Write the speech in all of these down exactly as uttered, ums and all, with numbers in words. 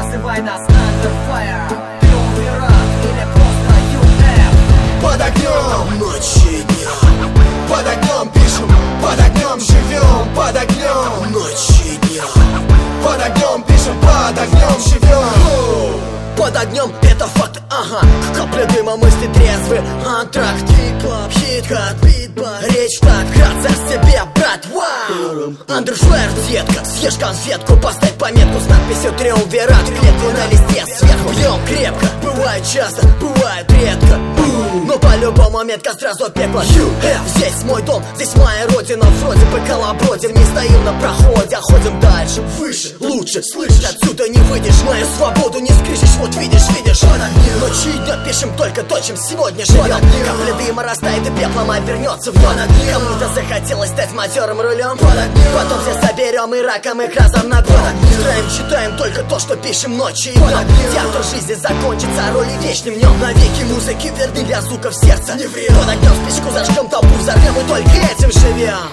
называй нас Under Fire, Триумвират или просто ю эф. Под огнем ночи и дня, под огнем пишем, под огнем живем, под огнем ночи и дня, под огнем пишем, под огнем живем. Под огнем это факт, ага. Капля дыма, мысли трезвы. Антракт, хип-хоп, хит-хат, битбокс. Речь так, вкратце в себе, брат, вау. Андерфлэр, детка, съешь конфетку, поставь пометку с надписью Триумвират. Клетку на листе сверху, бьем крепко. Бывает часто, бывает редко, но по-любому метка сразу пекло. ю эф, здесь мой дом, здесь моя родина. Вроде бы колобродим, не стоим на проходе, а ходим дальше, выше, лучше. Слышь, отсюда не выйдешь, мою свободу не скричишь. Вот видишь, видишь, под огнем ночи и дня пишем только то, чем сегодня живем. Капля дыма растает и пеплом обернется в дом. Кому-то захотелось стать матерым рулем. Потом все соберем и раком их разом на год. Строим, читаем только то, что пишем ночью и днем. Театр жизни закончится, а роли вечным в нем. Навеки музыки верны для звуков сердца. Не врем. Под огнем спичку зажгем, толпу взорвем и только этим живем.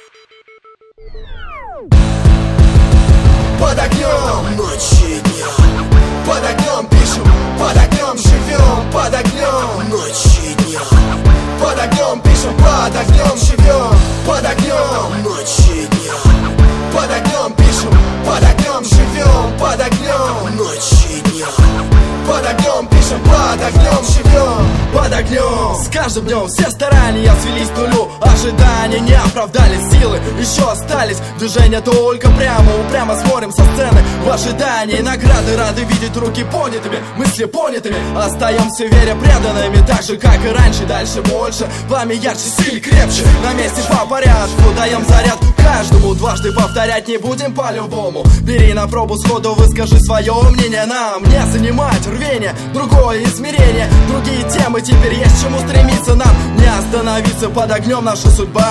Под огнем ночи и дня, под огнем пишем, под огнем живем, под огнем ночи и дня, под огнем пишем, под огнем живем, под огнем ночи и дня, под огнем пишем, под огнем живем, под огнем ночи и дня, под огнем пишем, под огнем живем, под огнем. С каждым днем все старания свелись к нулю. Ожидания не оправдались, силы еще остались. Движение только прямо, упрямо смотрим со сцены в ожидании награды. Рады видеть руки поднятыми, мысли понятыми. Остаемся вере преданными, так же как и раньше. Дальше больше, пламя ярче, силь крепче. На месте по порядку, даем заряд каждому. Дважды повторять не будем по-любому. Бери на пробу сходу, выскажи свое мнение. Нам не занимать рвение, другое измерение, другие темы. Теперь есть чему стремиться нам, не остановиться. Под огнем наша судьба.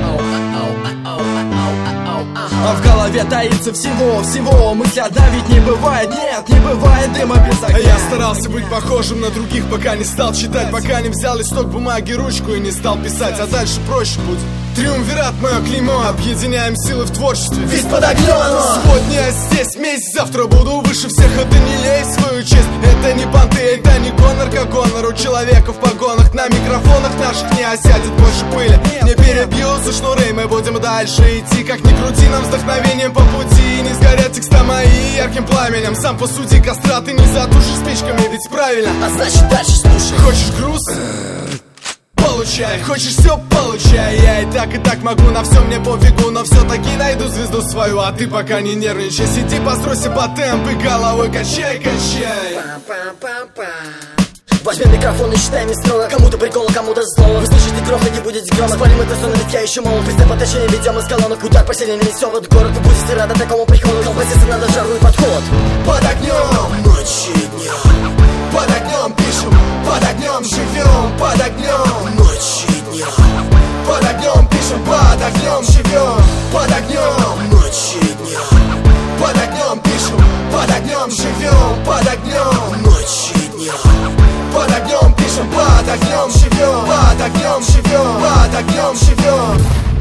А в голове таится всего-всего. Мысли одна ведь не бывает, нет, не бывает дыма без огня. Я старался быть похожим на других, пока не стал читать, пока не взял листок бумаги, ручку и не стал писать. А дальше проще будет. Триумвират, мое клеймо, объединяем силы в творчестве. Ведь под огнем. Сегодня я здесь, месть, завтра буду выше всех. Это не лезь в свою честь, это не понты, это не гонор, как гонор у человека в погонах. На микрофонах наших не осядет больше пыли, не перебьются шнуры. Мы будем дальше идти, как ни крути, нам вдохновением по пути. Не сгорят текста мои ярким пламенем. Сам посуди, костра ты не затушишь спичками, ведь правильно. А значит дальше слушай. Хочешь груз? Получай, хочешь все, получай. Я и так, и так могу, на все мне пофигу, но все-таки найду звезду свою. А ты пока не нервничай, сиди, постройся по темп и головой качай, качай. Возьмем микрофон и читаем не строго. Кому-то прикол, кому-то злого. Вы слышите грохот, не будете грома. Спалим это сон, ведь я еще молод. Пристав отношения ведем из колонок. Удар по сильнее несем в этот город. Вы будете рады такому приходу. Колбаситься надо жару и подход. Под огнем ночи и дня, под огнем пишем, под огнем живем, под огнем ночи и дня, под огнем пишем, под огнем живем, под огнем ночи и дня, под огнем пишем, под огнем живем, под огнем ночи и дня, под огнем пишем, под огнем живем, под огнем живем, под огнем живем.